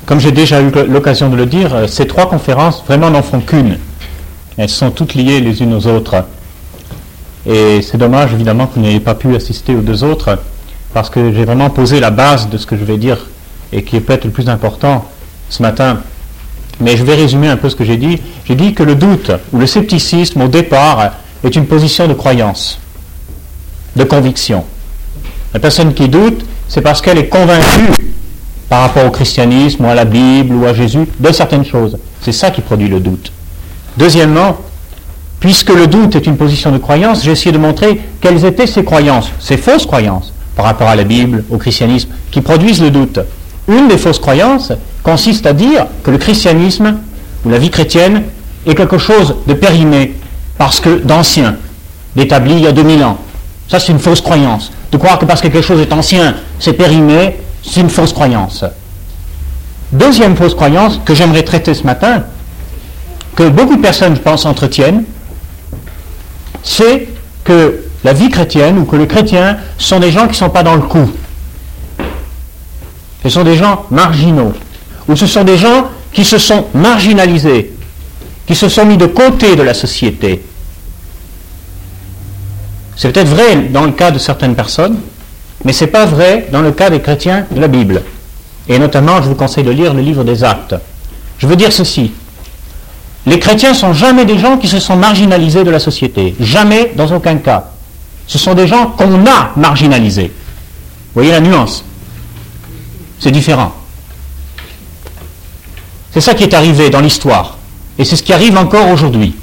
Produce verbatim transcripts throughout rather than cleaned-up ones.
comme j'ai déjà eu l'occasion de le dire, ces trois conférences vraiment n'en font qu'une. Elles sont toutes liées les unes aux autres. Et c'est dommage évidemment que vous n'ayez pas pu assister aux deux autres, parce que j'ai vraiment posé la base de ce que je vais dire, et qui est peut-être le plus important ce matin. Mais je vais résumer un peu ce que j'ai dit. J'ai dit que le doute ou le scepticisme au départ est une position de croyance, de conviction. La personne qui doute, c'est parce qu'elle est convaincue par rapport au christianisme ou à la Bible ou à Jésus de certaines choses. C'est ça qui produit le doute. Deuxièmement, puisque le doute est une position de croyance, j'ai essayé de montrer quelles étaient ces croyances, ces fausses croyances par rapport à la Bible, au christianisme, qui produisent le doute. Une des fausses croyances consiste à dire que le christianisme ou la vie chrétienne est quelque chose de périmé, parce que d'ancien, d'établi il y a deux mille ans. Ça, c'est une fausse croyance. De croire que parce que quelque chose est ancien, c'est périmé, c'est une fausse croyance. Deuxième fausse croyance que j'aimerais traiter ce matin, que beaucoup de personnes, je pense, entretiennent, c'est que la vie chrétienne ou que les chrétiens sont des gens qui ne sont pas dans le coup. Ce sont des gens marginaux, ou ce sont des gens qui se sont marginalisés, qui se sont mis de côté de la société. C'est peut-être vrai dans le cas de certaines personnes, mais ce n'est pas vrai dans le cas des chrétiens de la Bible. Et notamment, je vous conseille de lire le livre des Actes. Je veux dire ceci. Les chrétiens ne sont jamais des gens qui se sont marginalisés de la société. Jamais, dans aucun cas. Ce sont des gens qu'on a marginalisés. Vous voyez la nuance? C'est différent. C'est ça qui est arrivé dans l'histoire. Et c'est ce qui arrive encore aujourd'hui.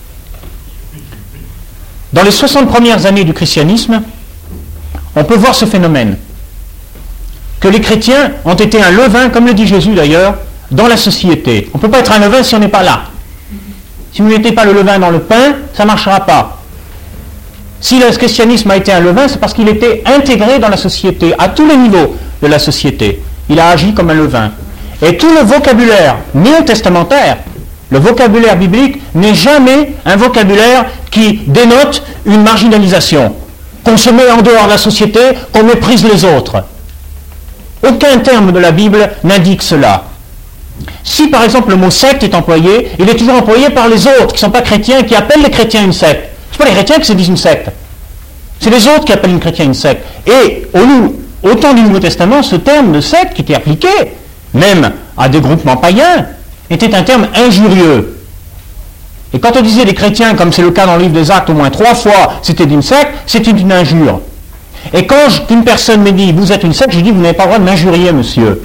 Dans les soixante premières années du christianisme, on peut voir ce phénomène. Que les chrétiens ont été un levain, comme le dit Jésus d'ailleurs, dans la société. On ne peut pas être un levain si on n'est pas là. Si vous ne mettez pas le levain dans le pain, ça ne marchera pas. Si le christianisme a été un levain, c'est parce qu'il était intégré dans la société, à tous les niveaux de la société. Il a agi comme un levain. Et tout le vocabulaire néo-testamentaire, le vocabulaire biblique, n'est jamais un vocabulaire qui dénote une marginalisation, qu'on se met en dehors de la société, qu'on méprise les autres. Aucun terme de la Bible n'indique cela. Si par exemple le mot secte est employé, il est toujours employé par les autres qui ne sont pas chrétiens, qui appellent les chrétiens une secte. Ce ne sont pas les chrétiens qui se disent une secte. C'est les autres qui appellent une chrétien une secte. Et au, au temps du Nouveau Testament, ce terme de secte qui était appliqué, même à des groupements païens, était un terme injurieux. Et quand on disait des chrétiens, comme c'est le cas dans le livre des Actes au moins trois fois, c'était une secte, c'était une injure. Et quand je, une personne me dit, vous êtes une secte, je dis, vous n'avez pas le droit de m'injurier, monsieur.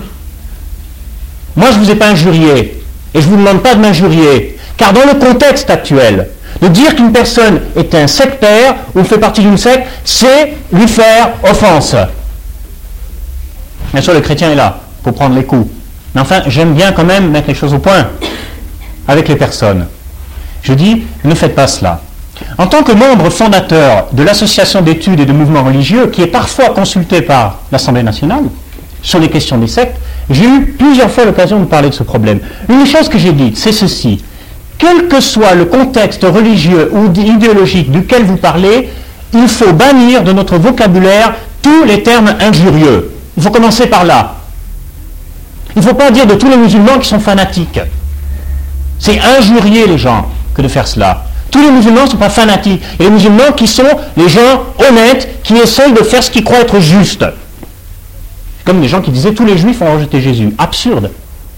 Moi, je ne vous ai pas injurié, et je ne vous demande pas de m'injurier, car dans le contexte actuel, de dire qu'une personne est un sectaire ou fait partie d'une secte, c'est lui faire offense. Bien sûr, le chrétien est là, pour prendre les coups. Mais enfin, j'aime bien quand même mettre les choses au point avec les personnes. Je dis, ne faites pas cela. En tant que membre fondateur de l'association d'études et de mouvements religieux, qui est parfois consultée par l'Assemblée nationale sur les questions des sectes, j'ai eu plusieurs fois l'occasion de parler de ce problème. Une chose que j'ai dite, c'est ceci. Quel que soit le contexte religieux ou idéologique duquel vous parlez, il faut bannir de notre vocabulaire tous les termes injurieux. Il faut commencer par là. Il ne faut pas dire de tous les musulmans qui sont fanatiques. C'est injurier les gens que de faire cela. Tous les musulmans ne sont pas fanatiques. Et les musulmans qui sont les gens honnêtes, qui essayent de faire ce qu'ils croient être juste. Comme des gens qui disaient tous les juifs ont rejeté Jésus. Absurde.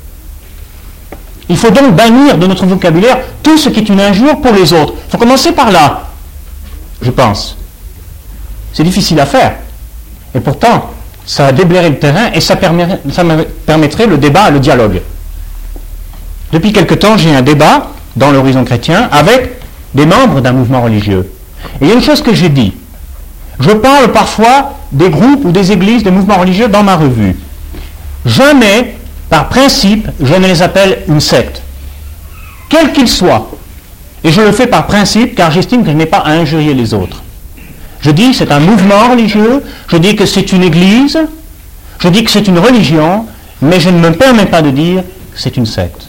Il faut donc bannir de notre vocabulaire tout ce qui est une injure pour les autres. Il faut commencer par là, je pense. C'est difficile à faire. Et pourtant, ça a déblairé le terrain et ça, permet, ça permettrait le débat et le dialogue. Depuis quelque temps, j'ai un débat dans l'horizon chrétien avec des membres d'un mouvement religieux. Et il y a une chose que j'ai dit. Je parle parfois des groupes ou des églises, des mouvements religieux dans ma revue. Jamais, par principe, je ne les appelle une secte. Quels qu'ils soient. Et je le fais par principe car j'estime que je n'ai pas à injurier les autres. Je dis que c'est un mouvement religieux, je dis que c'est une église, je dis que c'est une religion, mais je ne me permets pas de dire que c'est une secte.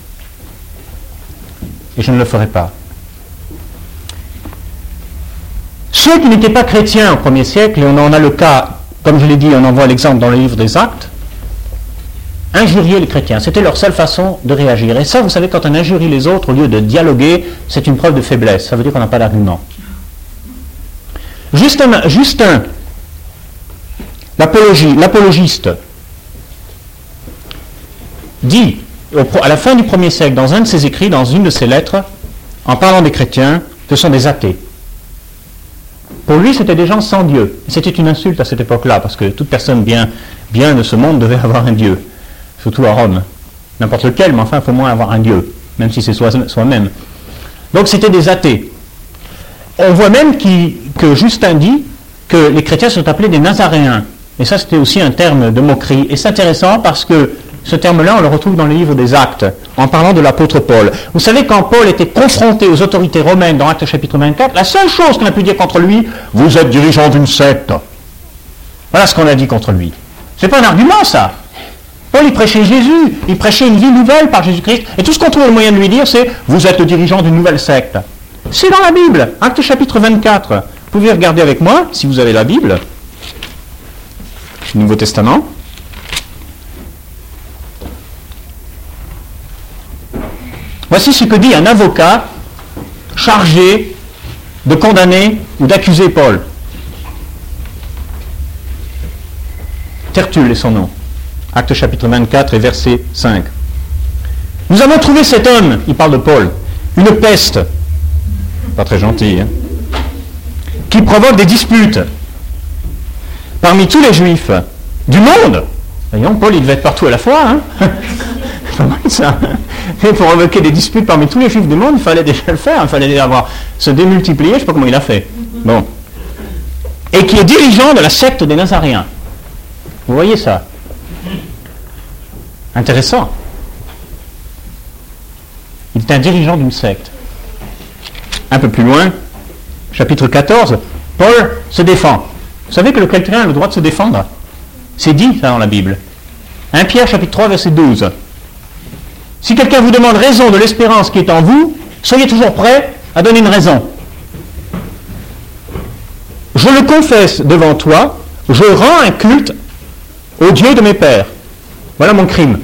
Et je ne le ferai pas. Ceux qui n'étaient pas chrétiens au premier siècle, et on en a le cas, comme je l'ai dit, on en voit l'exemple dans le livre des Actes, injurier les chrétiens. C'était leur seule façon de réagir. Et ça, vous savez, quand on injurie les autres au lieu de dialoguer, c'est une preuve de faiblesse. Ça veut dire qu'on n'a pas d'argument. Justin, Justin l'apologie, l'apologiste, dit à la fin du premier siècle, dans un de ses écrits, dans une de ses lettres, en parlant des chrétiens, ce sont des athées. Pour lui, c'était des gens sans Dieu. C'était une insulte à cette époque-là, parce que toute personne bien, bien de ce monde devait avoir un Dieu, surtout à Rome. N'importe lequel, mais enfin, il faut au moins avoir un Dieu, même si c'est soi, soi-même. Donc c'était des athées. On voit même qui, que Justin dit que les chrétiens sont appelés des Nazaréens. Et ça, c'était aussi un terme de moquerie. Et c'est intéressant parce que ce terme-là, on le retrouve dans le livre des Actes, en parlant de l'apôtre Paul. Vous savez, quand Paul était confronté aux autorités romaines dans Actes chapitre vingt-quatre, la seule chose qu'on a pu dire contre lui, vous êtes dirigeant d'une secte. Voilà ce qu'on a dit contre lui. C'est pas un argument, ça. Paul, il prêchait Jésus, il prêchait une vie nouvelle par Jésus-Christ, et tout ce qu'on trouve le moyen de lui dire, c'est, vous êtes le dirigeant d'une nouvelle secte. C'est dans la Bible, Actes chapitre vingt-quatre. Vous pouvez regarder avec moi, si vous avez la Bible, Nouveau Testament. Voici ce que dit un avocat chargé de condamner ou d'accuser Paul. Tertulle est son nom. Actes chapitre vingt-quatre et verset cinq. Nous avons trouvé cet homme, il parle de Paul, une peste, pas très gentil, hein, qui provoque des disputes parmi tous les juifs du monde. Voyons, Paul, il devait être partout à la fois, hein. Pas mal ça. Et pour provoquer des disputes parmi tous les juifs du monde, il fallait déjà le faire, il fallait avoir se démultiplier, je ne sais pas comment il a fait. Bon. Et qui est dirigeant de la secte des Nazaréens. Vous voyez ça? Intéressant. Il est un dirigeant d'une secte. Un peu plus loin, chapitre quatorze, Paul se défend. Vous savez que le chrétien a le droit de se défendre? C'est dit ça dans la Bible. premier Pierre chapitre trois verset douze. Si quelqu'un vous demande raison de l'espérance qui est en vous, soyez toujours prêts à donner une raison. Je le confesse devant toi, je rends un culte au Dieu de mes pères. Voilà mon crime.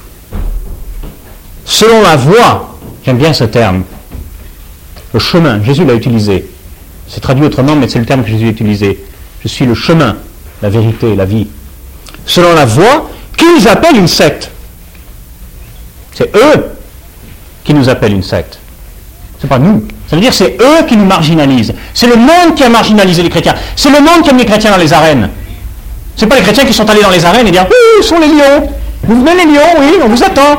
Selon la voie, j'aime bien ce terme, le chemin, Jésus l'a utilisé. C'est traduit autrement, mais c'est le terme que Jésus a utilisé. Je suis le chemin, la vérité, la vie. Selon la voie qu'ils appellent une secte. C'est eux qui nous appellent une secte. C'est pas nous. Ça veut dire que c'est eux qui nous marginalisent. C'est le monde qui a marginalisé les chrétiens. C'est le monde qui a mis les chrétiens dans les arènes. C'est pas les chrétiens qui sont allés dans les arènes et dire oui, où sont les lions? Vous venez les lions, oui, on vous attend.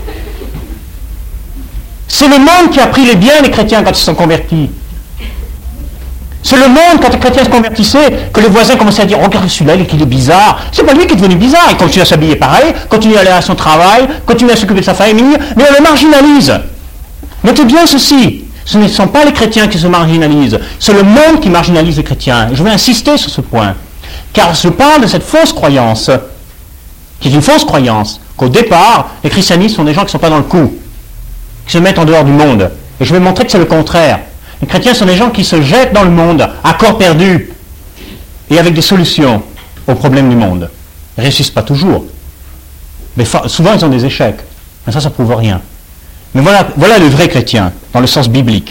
C'est le monde qui a pris les biens des chrétiens quand ils se sont convertis. C'est le monde, quand les chrétiens se convertissaient, que les voisins commençaient à dire « Regarde celui-là, il est bizarre ». C'est pas lui qui est devenu bizarre, il continue à s'habiller pareil, continue à aller à son travail, continue à s'occuper de sa famille, mais on le marginalise. Notez bien ceci, ce ne sont pas les chrétiens qui se marginalisent, c'est le monde qui marginalise les chrétiens. Je vais insister sur ce point, car je parle de cette fausse croyance, qui est une fausse croyance, qu'au départ, les christianistes sont des gens qui ne sont pas dans le coup, qui se mettent en dehors du monde. Et je vais montrer que c'est le contraire. Les chrétiens sont des gens qui se jettent dans le monde à corps perdu et avec des solutions aux problèmes du monde. Ils ne réussissent pas toujours. Mais souvent, ils ont des échecs. Mais ça, ça ne prouve rien. Mais voilà, voilà le vrai chrétien, dans le sens biblique.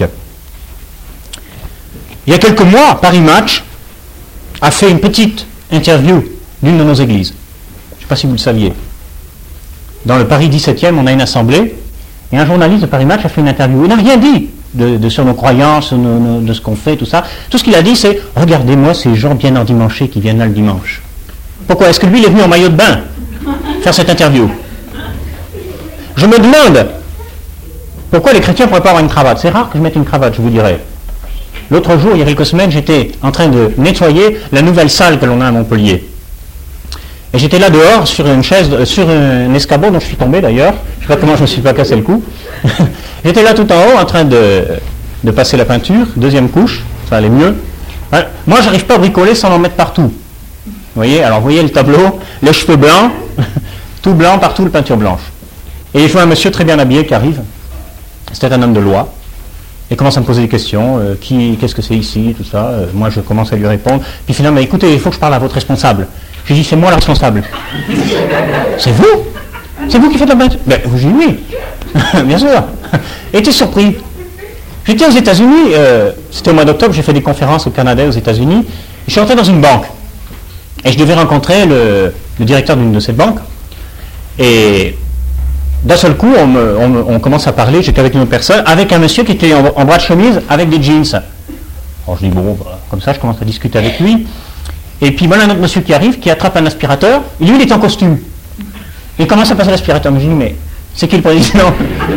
Il y a quelques mois, Paris Match a fait une petite interview d'une de nos églises. Je ne sais pas si vous le saviez. Dans le Paris dix-septième, on a une assemblée, et un journaliste de Paris Match a fait une interview. Il n'a rien dit de, de, sur nos croyances, sur nos, nos, de ce qu'on fait, tout ça. Tout ce qu'il a dit, c'est « Regardez-moi ces gens bien endimanchés qui viennent là le dimanche. » Pourquoi? Est-ce que lui, il est venu en maillot de bain faire cette interview? Je me demande pourquoi les chrétiens ne pourraient pas avoir une cravate. C'est rare que je mette une cravate, je vous dirais. L'autre jour, il y a quelques semaines, j'étais en train de nettoyer la nouvelle salle que l'on a à Montpellier. Et j'étais là dehors, sur une chaise, sur un escabeau dont je suis tombé d'ailleurs. Je ne sais pas comment je ne me suis pas cassé le cou. J'étais là tout en haut, en train de, de passer la peinture, deuxième couche, ça allait mieux. Alors, moi, je n'arrive pas à bricoler sans en mettre partout. Vous voyez, alors vous voyez le tableau, les cheveux blancs, tout blanc, partout, la peinture blanche. Et je vois un monsieur très bien habillé qui arrive. C'était un homme de loi. Et commence à me poser des questions. Euh, qui, qu'est-ce que c'est ici, tout ça. Euh, moi, je commence à lui répondre. Puis finalement, écoutez, il faut que je parle à votre responsable. J'ai dit, c'est moi le responsable. C'est vous? C'est vous qui faites la peinture? Ben, vous j'ai dit oui. Bien sûr. Et j'étais surpris. J'étais aux États-Unis, euh, c'était au mois d'octobre, j'ai fait des conférences au Canada et aux États-Unis. Je suis rentré dans une banque. Et je devais rencontrer le, le directeur d'une de ces banques. Et d'un seul coup, on, me, on, me, on commence à parler, j'étais avec une autre personne, avec un monsieur qui était en, en bras de chemise avec des jeans. Alors je dis, bon, bah, comme ça, je commence à discuter avec lui. Et puis voilà un autre monsieur qui arrive, qui attrape un aspirateur. Et lui, il est en costume. Il commence à passer l'aspirateur. Je dis, mais c'est qui le président?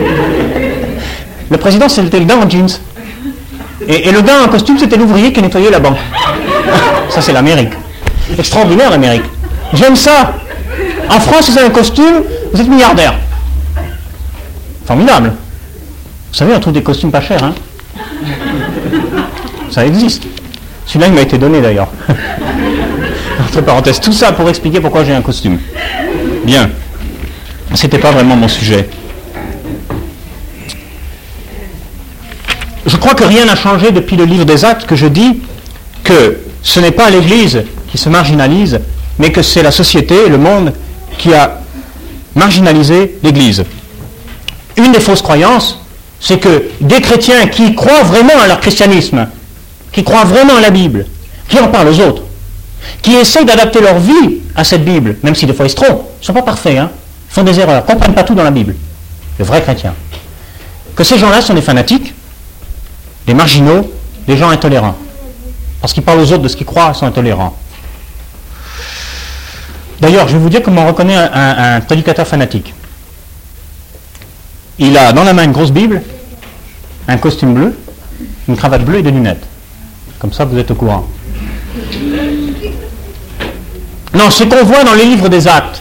Le président, c'était le gars en jeans. Et, et le gars en costume, c'était l'ouvrier qui nettoyait la banque. Ça, c'est l'Amérique. Extraordinaire, l'Amérique. J'aime ça. En France, vous avez un costume, vous êtes milliardaire. Formidable. Vous savez, on trouve des costumes pas chers, hein. Ça existe. Celui-là, il m'a été donné, d'ailleurs. Entre parenthèses, tout ça pour expliquer pourquoi j'ai un costume. Bien. C'était pas vraiment mon sujet. Je crois que rien n'a changé depuis le livre des Actes, que je dis que ce n'est pas l'Église qui se marginalise, mais que c'est la société, le monde, qui a marginalisé l'Église. Une des fausses croyances, c'est que des chrétiens qui croient vraiment à leur christianisme, qui croient vraiment à la Bible, qui en parlent aux autres, qui essayent d'adapter leur vie à cette Bible, même si des fois ils se trompent, ils ne sont pas parfaits, hein, ils font des erreurs, ne comprennent pas tout dans la Bible, les vrais chrétiens, que ces gens-là sont des fanatiques, des marginaux, des gens intolérants. Parce qu'ils parlent aux autres de ce qu'ils croient, ils sont intolérants. D'ailleurs, je vais vous dire comment on reconnaît un, un, un prédicateur fanatique. Il a dans la main une grosse Bible, un costume bleu, une cravate bleue et des lunettes. Comme ça, vous êtes au courant. Non, ce qu'on voit dans les livres des Actes,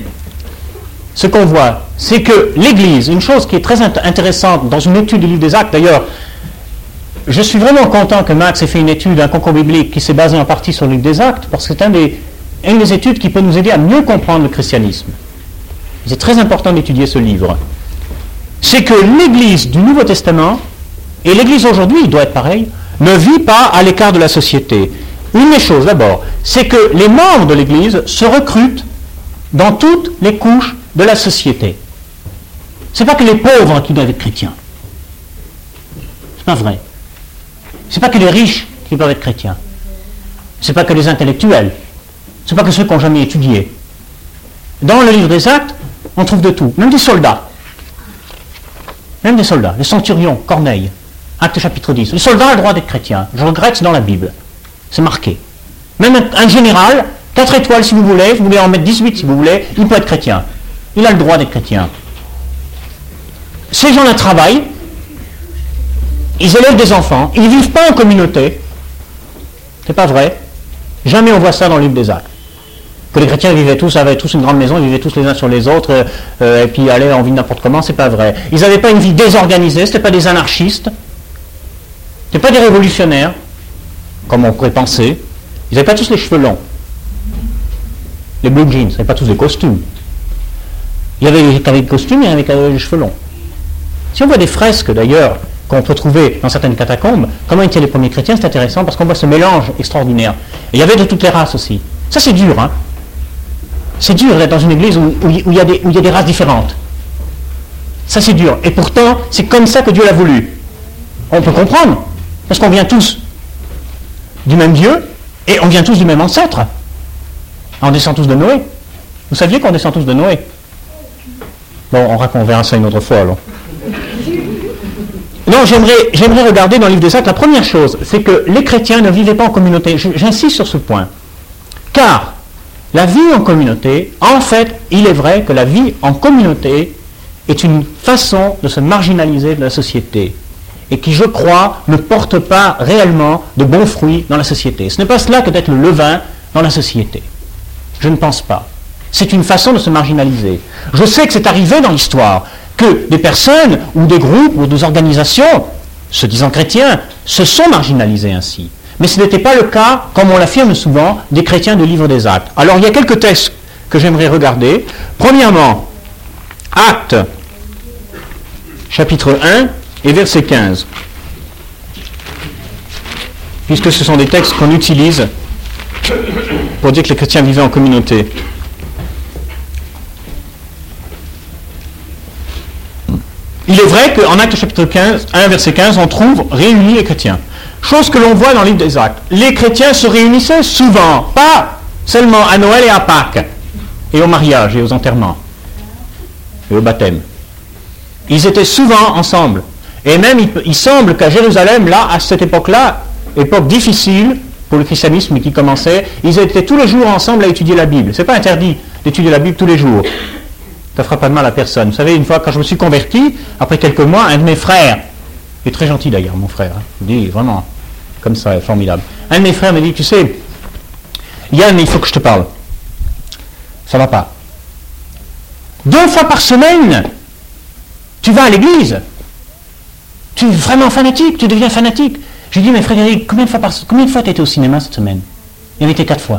ce qu'on voit, c'est que l'Église, une chose qui est très int- intéressante dans une étude du livre des Actes, d'ailleurs, je suis vraiment content que Max ait fait une étude, un concours biblique qui s'est basé en partie sur le livre des Actes, parce que c'est un des, une des études qui peut nous aider à mieux comprendre le christianisme. C'est très important d'étudier ce livre. C'est que l'Église du Nouveau Testament, et l'Église aujourd'hui, il doit être pareil, ne vit pas à l'écart de la société. Une des choses, d'abord, c'est que les membres de l'Église se recrutent dans toutes les couches de la société. Ce n'est pas que les pauvres qui doivent être chrétiens. C'est pas vrai. Ce n'est pas que les riches qui doivent être chrétiens. Ce n'est pas que les intellectuels. Ce n'est pas que ceux qui n'ont jamais étudié. Dans le livre des Actes, on trouve de tout. Même des soldats. Même des soldats. Les centurions, Corneille. Acte chapitre dix. Le soldat a le droit d'être chrétien. Je regrette, c'est dans la Bible. C'est marqué. Même un, un général, quatre étoiles si vous voulez, vous voulez en mettre dix-huit si vous voulez, il peut être chrétien. Il a le droit d'être chrétien. Ces gens-là travaillent, ils élèvent des enfants, ils ne vivent pas en communauté. C'est pas vrai. Jamais on voit ça dans le livre des Actes. Que les chrétiens vivaient tous, avaient tous une grande maison, ils vivaient tous les uns sur les autres, euh, et puis allaient en vie n'importe comment, c'est pas vrai. Ils n'avaient pas une vie désorganisée, c'était pas des anarchistes, c'était pas des révolutionnaires, comme on pourrait penser. Ils n'avaient pas tous les cheveux longs. Les blue jeans, ils n'avaient pas tous des costumes. Il y avait les avec des costumes, il y avait avec les cheveux longs. Si on voit des fresques d'ailleurs, qu'on peut trouver dans certaines catacombes, comment étaient les premiers chrétiens, c'est intéressant parce qu'on voit ce mélange extraordinaire. Et il y avait de toutes les races aussi. Ça c'est dur, hein. C'est dur d'être dans une église où, où, où, il y a des, où il y a des races différentes. Ça c'est dur. Et pourtant, c'est comme ça que Dieu l'a voulu. On peut comprendre, parce qu'on vient tous du même Dieu, et on vient tous du même ancêtre. On descend tous de Noé. Vous saviez qu'on descend tous de Noé? Bon, on, raconte, on verra ça une autre fois, alors. Non, j'aimerais, j'aimerais regarder dans le livre des Actes, la première chose, c'est que les chrétiens ne vivaient pas en communauté. J'insiste sur ce point. Car la vie en communauté, en fait, il est vrai que la vie en communauté est une façon de se marginaliser de la société et qui, je crois, ne porte pas réellement de bons fruits dans la société. Ce n'est pas cela que d'être le levain dans la société. Je ne pense pas. C'est une façon de se marginaliser. Je sais que c'est arrivé dans l'histoire que des personnes ou des groupes ou des organisations, se disant chrétiens, se sont marginalisés ainsi. Mais ce n'était pas le cas, comme on l'affirme souvent, des chrétiens du livre des Actes. Alors il y a quelques textes que j'aimerais regarder. Premièrement, Actes, chapitre un et verset quinze. Puisque ce sont des textes qu'on utilise pour dire que les chrétiens vivaient en communauté. Il est vrai qu'en Actes chapitre quinze, un verset quinze, on trouve réunis les chrétiens. Chose que l'on voit dans le livre des Actes. Les chrétiens se réunissaient souvent, pas seulement à Noël et à Pâques, et au mariage et aux enterrements, et au baptême. Ils étaient souvent ensemble. Et même, il, il semble qu'à Jérusalem, là, à cette époque-là, époque difficile pour le christianisme qui commençait, ils étaient tous les jours ensemble à étudier la Bible. C'est pas interdit d'étudier la Bible tous les jours. Ça ne fera pas de mal à personne. Vous savez, une fois, quand je me suis converti, après quelques mois, un de mes frères, il est très gentil d'ailleurs, mon frère, hein, je dis vraiment, comme ça, formidable. Un de mes frères me dit, tu sais, Yann, il faut que je te parle. Ça va pas. Deux fois par semaine, tu vas à l'église. Tu es vraiment fanatique, tu deviens fanatique. J'ai dit, mais Frédéric, combien de fois, par, combien de fois tu étais au cinéma cette semaine? Il avait été quatre fois.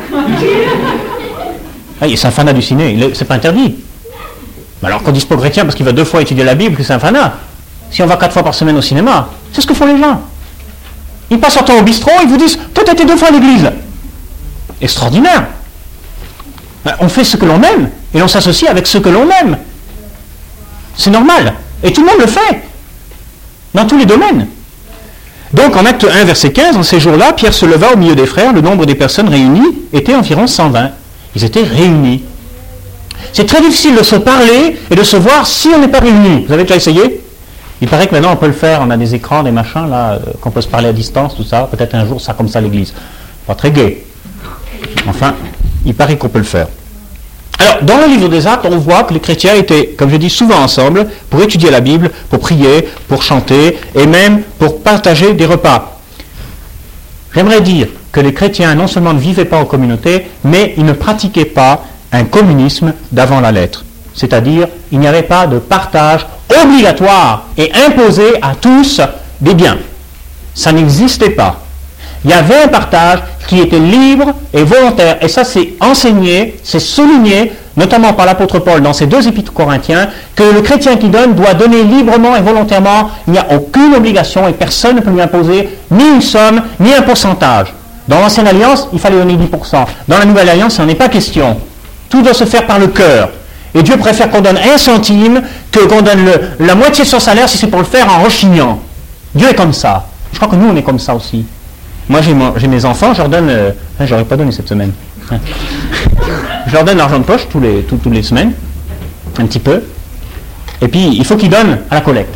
Ah, c'est un fanat du ciné, c'est pas interdit. Mais alors qu'on dise pas aux chrétiens parce qu'il va deux fois étudier la Bible que c'est un fanat. Si on va quatre fois par semaine au cinéma, c'est ce que font les gens. Ils passent leur temps au bistrot, ils vous disent, toi tu étais deux fois à l'église. Extraordinaire. Ben, on fait ce que l'on aime et l'on s'associe avec ce que l'on aime. C'est normal. Et tout le monde le fait. Dans tous les domaines. Donc en acte un, verset quinze, en ces jours-là, Pierre se leva au milieu des frères, le nombre des personnes réunies était environ cent vingt. Ils étaient réunis. C'est très difficile de se parler et de se voir si on n'est pas réunis. Vous avez déjà essayé? Il paraît que maintenant on peut le faire, on a des écrans, des machins, là, euh, qu'on peut se parler à distance, tout ça. Peut-être un jour ça comme ça à l'église. Pas très gai. Enfin, il paraît qu'on peut le faire. Alors, dans le livre des Actes, on voit que les chrétiens étaient, comme je dis, souvent ensemble pour étudier la Bible, pour prier, pour chanter et même pour partager des repas. J'aimerais dire que les chrétiens non seulement ne vivaient pas en communauté, mais ils ne pratiquaient pas un communisme d'avant la lettre. C'est-à-dire, il n'y avait pas de partage obligatoire et imposé à tous des biens. Ça n'existait pas. Il y avait un partage qui était libre et volontaire. Et ça, c'est enseigné, c'est souligné, notamment par l'apôtre Paul dans ses deux épîtres corinthiens, que le chrétien qui donne doit donner librement et volontairement. Il n'y a aucune obligation et personne ne peut lui imposer ni une somme, ni un pourcentage. Dans l'Ancienne Alliance, il fallait donner dix pour cent. Dans la Nouvelle Alliance, ça n'en est pas question. Tout doit se faire par le cœur. Et Dieu préfère qu'on donne un centime que qu'on donne le, la moitié de son salaire si c'est pour le faire en rechignant. Dieu est comme ça. Je crois que nous, on est comme ça aussi. Moi, j'ai, mon, j'ai mes enfants, je leur donne... Euh, hein, je leur ai pas donné cette semaine. Je leur donne l'argent de poche tous les, tout, toutes les semaines, un petit peu. Et puis, il faut qu'ils donnent à la collecte.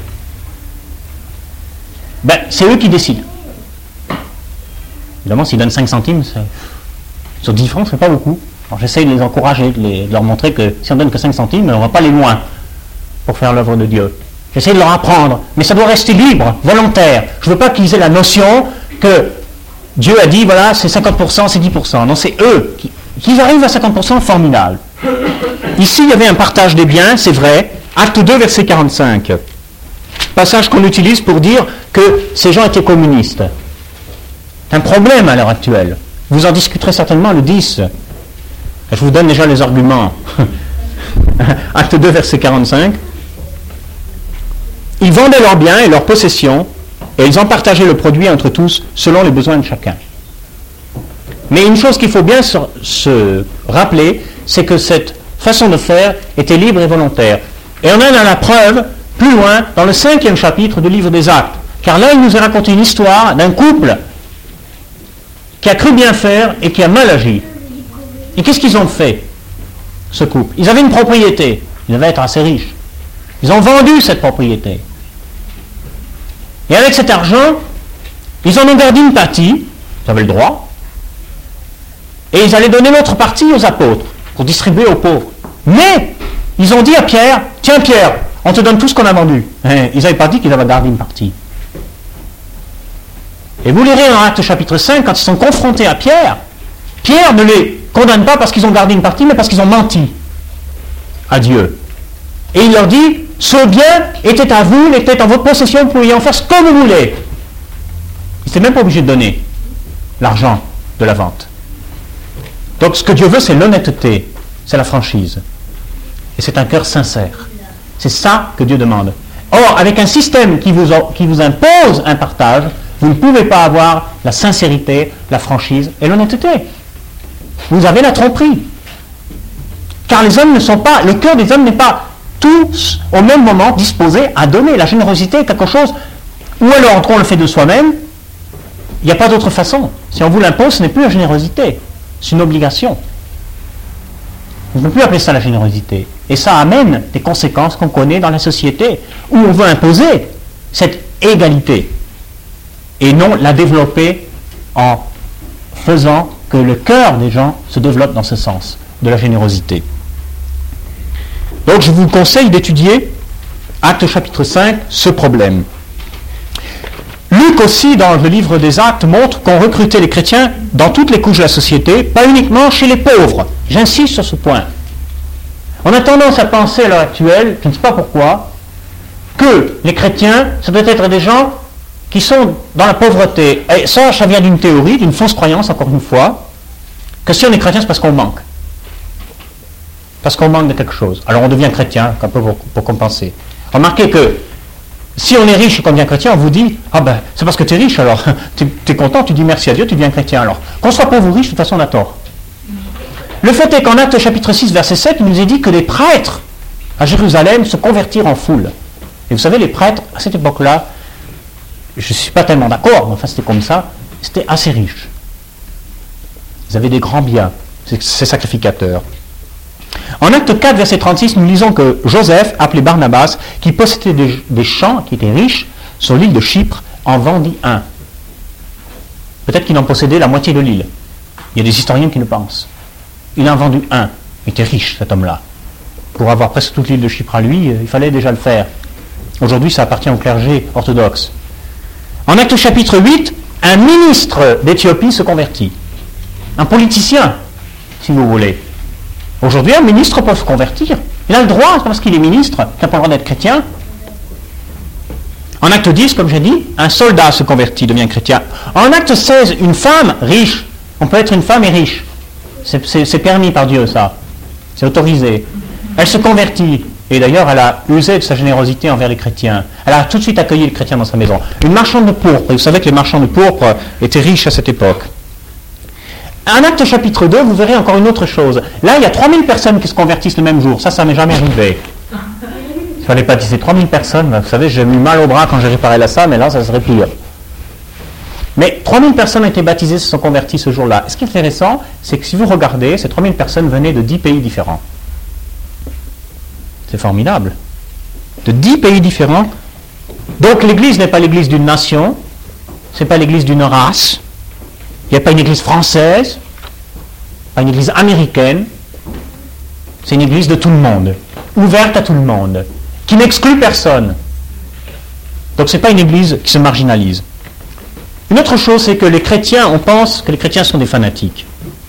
Ben, c'est eux qui décident. Évidemment, s'ils donnent cinq centimes, c'est, sur dix francs, c'est pas beaucoup. Alors, j'essaye de les encourager, de, les, de leur montrer que si on donne que cinq centimes, on ne va pas aller loin pour faire l'œuvre de Dieu. J'essaie de leur apprendre, mais ça doit rester libre, volontaire. Je ne veux pas qu'ils aient la notion que Dieu a dit, voilà, c'est cinquante pour cent, c'est dix pour cent. Non, c'est eux. Qui, qu'ils arrivent à cinquante pour cent, formidable. Ici, il y avait un partage des biens, c'est vrai. Acte deux, verset quarante-cinq. Passage qu'on utilise pour dire que ces gens étaient communistes. C'est un problème à l'heure actuelle. Vous en discuterez certainement le dix. Je vous donne déjà les arguments. Acte deux, verset quarante-cinq. Ils vendaient leurs biens et leurs possessions, et ils en partageaient le produit entre tous, selon les besoins de chacun. Mais une chose qu'il faut bien se, se rappeler, c'est que cette façon de faire était libre et volontaire. Et on en a la preuve, plus loin, dans le cinquième chapitre du livre des Actes. Car là, il nous a raconté une histoire d'un couple qui a cru bien faire et qui a mal agi. Et qu'est-ce qu'ils ont fait, ce couple? Ils avaient une propriété, ils devaient être assez riches. Ils ont vendu cette propriété. Et avec cet argent, ils en ont gardé une partie, ils avaient le droit, et ils allaient donner l'autre partie aux apôtres, pour distribuer aux pauvres. Mais, ils ont dit à Pierre, tiens Pierre, on te donne tout ce qu'on a vendu. Et ils n'avaient pas dit qu'ils avaient gardé une partie. Et vous lirez dans Actes chapitre cinq, quand ils sont confrontés à Pierre, Pierre ne les condamne pas parce qu'ils ont gardé une partie, mais parce qu'ils ont menti à Dieu. Et il leur dit, ce bien était à vous, il était en votre possession, vous pouviez en faire ce que vous voulez. Il n'était même pas obligé de donner l'argent de la vente. Donc ce que Dieu veut, c'est l'honnêteté, c'est la franchise. Et c'est un cœur sincère. C'est ça que Dieu demande. Or, avec un système qui vous, qui vous impose un partage, vous ne pouvez pas avoir la sincérité, la franchise et l'honnêteté. Vous avez la tromperie. Car les hommes ne sont pas, le cœur des hommes n'est pas tous, au même moment, disposés à donner. La générosité est quelque chose, ou alors, quand on le fait de soi-même, il n'y a pas d'autre façon. Si on vous l'impose, ce n'est plus la générosité, c'est une obligation. On ne peut plus appeler ça la générosité. Et ça amène des conséquences qu'on connaît dans la société, où on veut imposer cette égalité, et non la développer en faisant que le cœur des gens se développe dans ce sens, de la générosité. Donc je vous conseille d'étudier, Actes chapitre cinq, ce problème. Luc aussi, dans le livre des Actes, montre qu'on recrutait les chrétiens dans toutes les couches de la société, pas uniquement chez les pauvres. J'insiste sur ce point. On a tendance à penser à l'heure actuelle, je ne sais pas pourquoi, que les chrétiens, ça doit être des gens qui sont dans la pauvreté. Et ça, ça vient d'une théorie, d'une fausse croyance, encore une fois, que si on est chrétien, c'est parce qu'on manque. Parce qu'on manque de quelque chose. Alors on devient chrétien, un peu pour, pour compenser. Remarquez que si on est riche et qu'on devient chrétien, on vous dit « Ah ben, c'est parce que tu es riche, alors tu es content, tu dis merci à Dieu, tu deviens chrétien. » Alors, qu'on soit pauvre ou riche, de toute façon, on a tort. Le fait est qu'en Actes chapitre six, verset sept, il nous est dit que les prêtres à Jérusalem se convertirent en foule. Et vous savez, les prêtres, à cette époque-là, je ne suis pas tellement d'accord, mais enfin c'était comme ça, c'était assez riche. Ils avaient des grands biens, ces sacrificateurs. En Acte quatre, verset trente-six, nous lisons que Joseph, appelé Barnabas, qui possédait des, des champs, qui était riche, sur l'île de Chypre, en vendit un. Peut-être qu'il en possédait la moitié de l'île. Il y a des historiens qui le pensent. Il en a vendu un. Il était riche, cet homme-là. Pour avoir presque toute l'île de Chypre à lui, il fallait déjà le faire. Aujourd'hui, ça appartient au clergé orthodoxe. En Acte chapitre huit, un ministre d'Éthiopie se convertit. Un politicien, si vous voulez. Aujourd'hui, un ministre peut se convertir. Il a le droit, c'est pas parce qu'il est ministre qu'il n'a pas le droit d'être chrétien. En Acte dix, comme j'ai dit, un soldat se convertit, devient chrétien. En Acte seize, une femme riche. On peut être une femme et riche. C'est, c'est, c'est permis par Dieu, ça. C'est autorisé. Elle se convertit. Et d'ailleurs, elle a usé de sa générosité envers les chrétiens. Elle a tout de suite accueilli les chrétiens dans sa maison. Une marchande de pourpre. Et vous savez que les marchands de pourpre étaient riches à cette époque. En Acte chapitre deux, vous verrez encore une autre chose. Là, il y a trois mille personnes qui se convertissent le même jour. Ça, ça m'est jamais arrivé. Il ne fallait pas dire trois mille personnes. Vous savez, j'ai eu mal au bras quand j'ai réparé la salle, mais là, ça serait pire. Mais trois mille personnes ont été baptisées, se sont converties ce jour-là. Ce qui est intéressant, c'est que si vous regardez, ces trois mille personnes venaient de dix pays différents. C'est formidable. De dix pays différents. Donc l'Église n'est pas l'Église d'une nation, ce n'est pas l'Église d'une race, il n'y a pas une Église française, pas une Église américaine, c'est une Église de tout le monde, ouverte à tout le monde, qui n'exclut personne. Donc ce n'est pas une Église qui se marginalise. Une autre chose, c'est que les chrétiens, on pense que les chrétiens sont des fanatiques.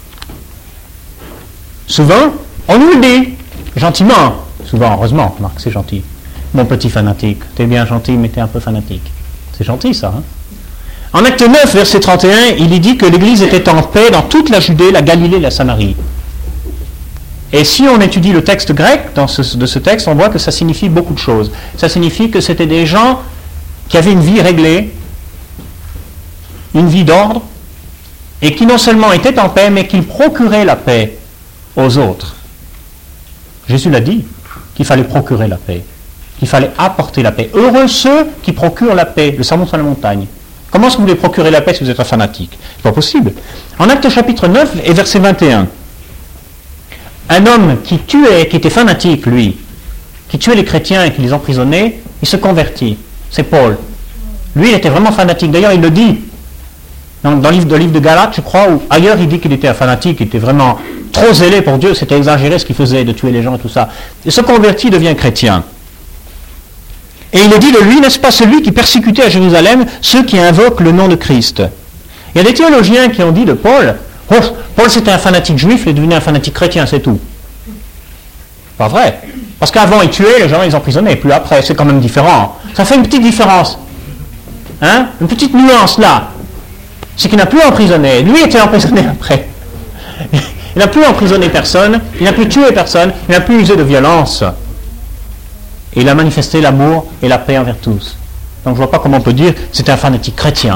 Souvent, on nous le dit, gentiment. Souvent, heureusement, Marc, c'est gentil. Mon petit fanatique, t'es bien gentil, mais t'es un peu fanatique. C'est gentil, ça. Hein? En Acte neuf, verset trente et un, il est dit que l'Église était en paix dans toute la Judée, la Galilée et la Samarie. Et si on étudie le texte grec dans ce, de ce texte, on voit que ça signifie beaucoup de choses. Ça signifie que c'était des gens qui avaient une vie réglée, une vie d'ordre, et qui non seulement étaient en paix, mais qui procuraient la paix aux autres. Jésus l'a dit, qu'il fallait procurer la paix, qu'il fallait apporter la paix. Heureux ceux qui procurent la paix, le sermon sur la montagne. Comment est-ce que vous voulez procurer la paix si vous êtes un fanatique? C'est pas possible. En Acte chapitre neuf et verset vingt et un, un homme qui tuait, qui était fanatique, lui, qui tuait les chrétiens et qui les emprisonnait, il se convertit. C'est Paul. Lui, il était vraiment fanatique. D'ailleurs, il le dit dans, dans le livre de, livre de Galates, je crois, ou ailleurs, il dit qu'il était un fanatique, il était vraiment trop zélé pour Dieu, c'était exagéré ce qu'il faisait, de tuer les gens et tout ça. Il se convertit, devient chrétien. Et il est dit de lui, n'est-ce pas celui qui persécutait à Jérusalem ceux qui invoquent le nom de Christ? Il y a des théologiens qui ont dit de Paul, oh, Paul c'était un fanatique juif, il est devenu un fanatique chrétien, c'est tout. Pas vrai. Parce qu'avant il tuait, les gens ils emprisonnaient, puis après, c'est quand même différent. Ça fait une petite différence. Hein? Une petite nuance là. C'est qu'il n'a plus emprisonné. Lui était emprisonné après. Il n'a plus emprisonné personne, il n'a plus tué personne, il n'a plus usé de violence. Et il a manifesté l'amour et la paix envers tous. Donc je ne vois pas comment on peut dire que c'était un fanatique chrétien.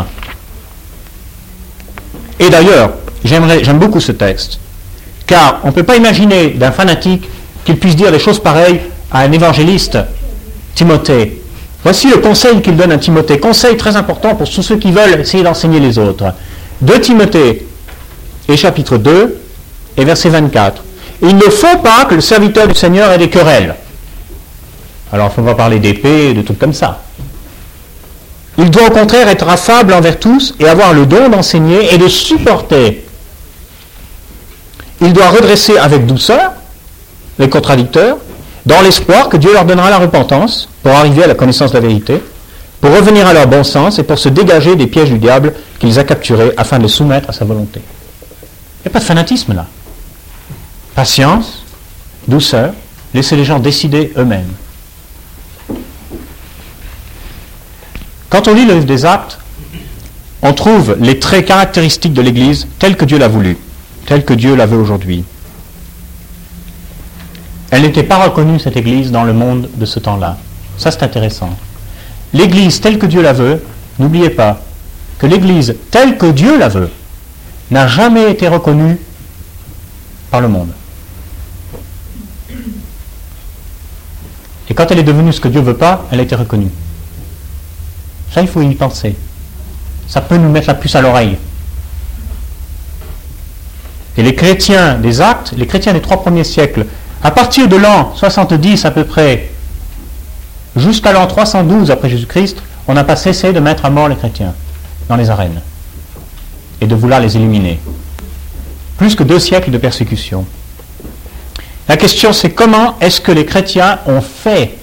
Et d'ailleurs, j'aimerais, j'aime beaucoup ce texte, car on ne peut pas imaginer d'un fanatique qu'il puisse dire des choses pareilles à un évangéliste, Timothée. Voici le conseil qu'il donne à Timothée. Conseil très important pour tous ceux qui veulent essayer d'enseigner les autres. deux Timothée, et chapitre deux, et verset vingt-quatre. Il ne faut pas que le serviteur du Seigneur ait des querelles. Alors, il ne faut pas parler d'épée et de trucs comme ça. Il doit au contraire être affable envers tous et avoir le don d'enseigner et de supporter. Il doit redresser avec douceur les contradicteurs, dans l'espoir que Dieu leur donnera la repentance pour arriver à la connaissance de la vérité, pour revenir à leur bon sens et pour se dégager des pièges du diable qui les a capturés afin de les soumettre à sa volonté. Il n'y a pas de fanatisme là. Patience, douceur, laissez les gens décider eux-mêmes. Quand on lit le livre des Actes, on trouve les traits caractéristiques de l'Église tels que Dieu l'a voulu, tels que Dieu la veut aujourd'hui. Elle n'était pas reconnue, cette Église, dans le monde de ce temps-là. Ça, c'est intéressant. L'Église telle que Dieu la veut, n'oubliez pas que l'Église telle que Dieu la veut n'a jamais été reconnue par le monde. Et quand elle est devenue ce que Dieu ne veut pas, elle a été reconnue. Ça, il faut y penser. Ça peut nous mettre la puce à l'oreille. Et les chrétiens des Actes, les chrétiens des trois premiers siècles, à partir de l'an soixante-dix à peu près, jusqu'à l'an trois cent douze après Jésus-Christ, on n'a pas cessé de mettre à mort les chrétiens dans les arènes et de vouloir les éliminer. Plus que deux siècles de persécution. La question, c'est comment est-ce que les chrétiens ont fait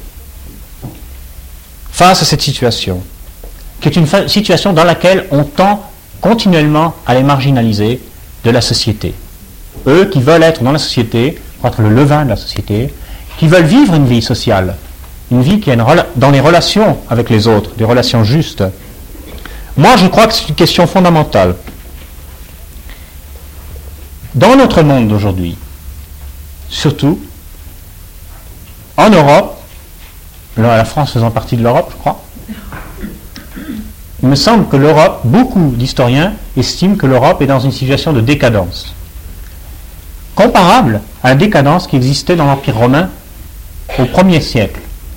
face à cette situation, qui est une fa- situation dans laquelle on tend continuellement à les marginaliser de la société. Eux qui veulent être dans la société, pour être le levain de la société, qui veulent vivre une vie sociale, une vie qui est une rela- dans les relations avec les autres, des relations justes. Moi, je crois que c'est une question fondamentale. Dans notre monde d'aujourd'hui, surtout, en Europe, la France faisant partie de l'Europe, je crois, il me semble que l'Europe, beaucoup d'historiens estiment que l'Europe est dans une situation de décadence, comparable à la décadence qui existait dans l'Empire romain au premier siècle.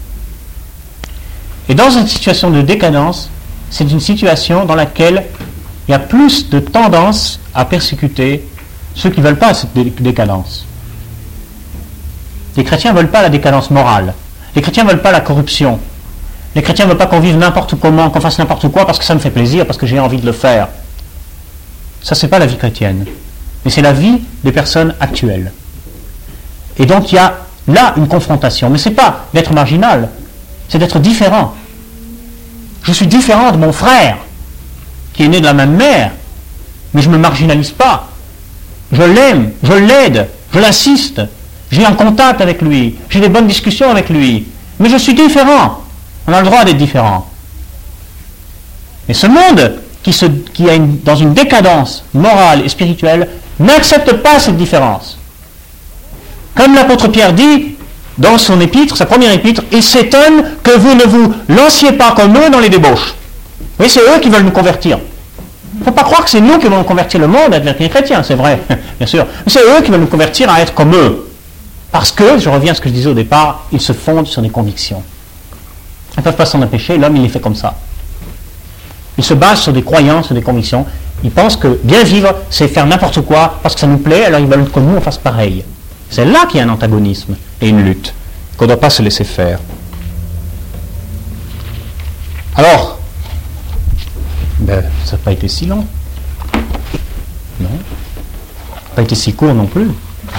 Et dans une situation de décadence, c'est une situation dans laquelle il y a plus de tendance à persécuter ceux qui ne veulent pas cette dé- décadence. Les chrétiens ne veulent pas la décadence morale. Les chrétiens ne veulent pas la corruption. Les chrétiens ne veulent pas qu'on vive n'importe comment, qu'on fasse n'importe quoi parce que ça me fait plaisir, parce que j'ai envie de le faire. Ça, c'est pas la vie chrétienne. Mais c'est la vie des personnes actuelles. Et donc, il y a là une confrontation. Mais ce n'est pas d'être marginal, c'est d'être différent. Je suis différent de mon frère, qui est né de la même mère, mais je ne me marginalise pas. Je l'aime, je l'aide, je l'assiste, j'ai un contact avec lui, j'ai des bonnes discussions avec lui, mais je suis différent. On a le droit d'être différent. Mais ce monde qui, se, qui est une, dans une décadence morale et spirituelle n'accepte pas cette différence. Comme l'apôtre Pierre dit dans son épître, sa première épître, il s'étonne que vous ne vous lanciez pas comme eux dans les débauches. Oui, c'est eux qui veulent nous convertir. Il ne faut pas croire que c'est nous qui allons convertir le monde à être les chrétiens, c'est vrai, bien sûr. Mais c'est eux qui veulent nous convertir à être comme eux. Parce que, je reviens à ce que je disais au départ, ils se fondent sur des convictions. Ils ne peuvent pas s'en empêcher, l'homme il est fait comme ça. Il se base sur des croyances, sur des convictions. Ils pensent que bien vivre, c'est faire n'importe quoi parce que ça nous plaît, alors ils veulent que nous on fasse pareil. C'est là qu'il y a un antagonisme et une lutte, qu'on ne doit pas se laisser faire. Alors, ben, ça n'a pas été si long. Non. Ça n'a pas été si court non plus.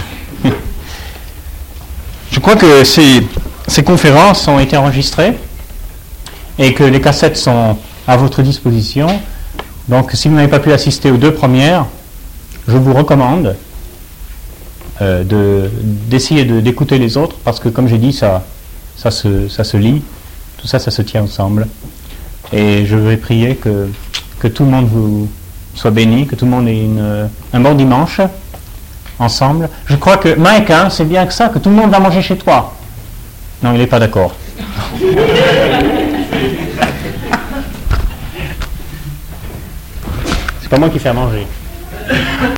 Je crois que ces, ces conférences ont été enregistrées et que les cassettes sont à votre disposition. Donc, si vous n'avez pas pu assister aux deux premières, je vous recommande euh, de, d'essayer de, d'écouter les autres, parce que, comme j'ai dit, ça, ça, se, ça se lit, tout ça, ça se tient ensemble. Et je vais prier que, que tout le monde vous soit béni, que tout le monde ait une, un bon dimanche ensemble. Je crois que, Mike, hein, c'est bien que ça, que tout le monde va manger chez toi. Non, il n'est pas d'accord. C'est pas moi qui fais à manger.